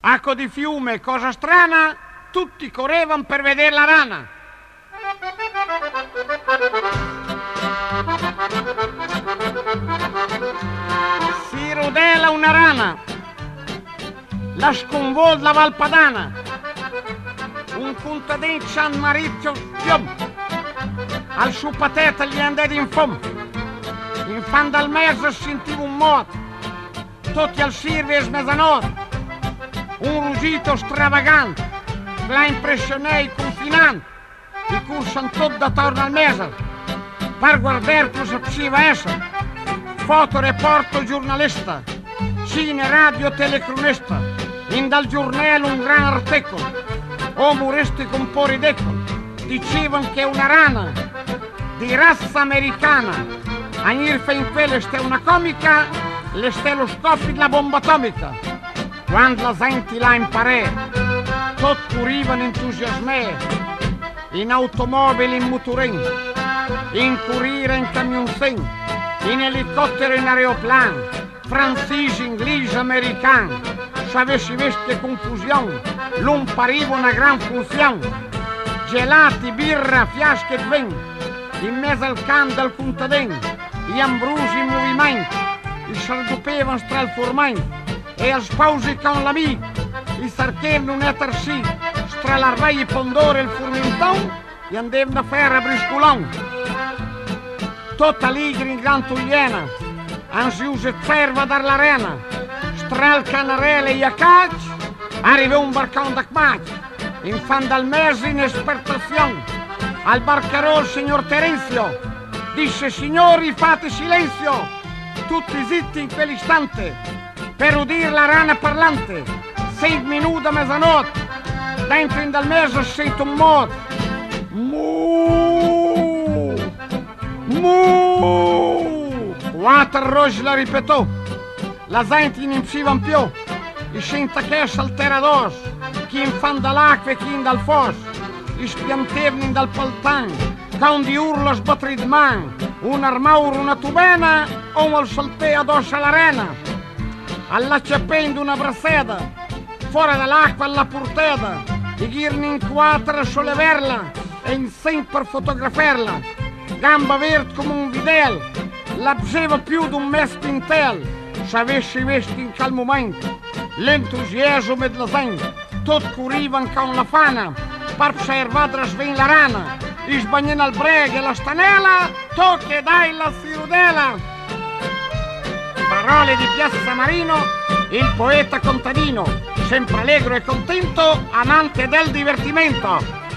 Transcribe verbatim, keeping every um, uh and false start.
Acqua di fiume, cosa strana, tutti correvano per vedere la rana. Si rodela una rana, la sconvolta la Valpadana, un contadino San Maurizio Fiom, al suo pateta gli andati in fom, in fan dal mezzo sentivo un moto, tutti al sirve e mezzanotte, un ruggito stravagante, la impressionei confinante, i cursan tutto attorno al mese, per guardare cosa poteva essere, fotoreporto giornalista, cine, radio, telecronista, in dal giornale un gran articolo, umoristico un po' ridicolo, dicevano che una rana di razza americana, a nirfe in quelle ste una comica, le steloscopi della bomba atomica. Quando la gente la imparè, tutti curivano entusiasmati, in automobili, in motorini, in curire, in camionzini, in elicottero, in aeroplani, francesi, inglesi, americani. Se avessi visto che confusione, l'un pariva una gran funzione. Gelati, birra, fiasche e vin, in mezzo al can del contadino, gli ambrusi in movimento, i sardupevano stra il formento, e a spausi con l'amico, i sarchevano un etersi, stra l'arvai pondore e il formenton, e andavano a fare a briscolon. Tutta ligri in gran togliena, anzi usa ferva dall'arena, stra il canarele e a caccia, arrivò un barcone da cmac, in fan dal mese in espertazione, al barcarò il signor Terenzio, disse: signori, fate silenzio, tutti zitti in quell'istante, per udire la rana parlante. Sei minuti a mezzanotte, dentro in dal mese sento un moto. Mu! Mu! Quattro rogi la ripetò. La gente non usciva più. I senta che saltera addosso. Chi in fan dall'acqua e chi in dal fosso. I spiantevano dal paltan. Con di urlo sbattere di man. Un armauro, una tubena o un saltè addosso all'arena. All'acciapendo una brassetta, fuori dall'acqua alla portata, i ghirni in quattro a sollevarla e in sei per fotografarla, gamba verde come un videl, la bseva più di un mese intel, se avessi visto in quel momento, l'entusiasmo della gente, tutti curivano con la fana, per osservare sven la rana, i sbagnini al brega e la stanella, tu che dai la sirudela. Parole di Piazza Marino, il poeta contadino, sempre allegro e contento, amante del divertimento.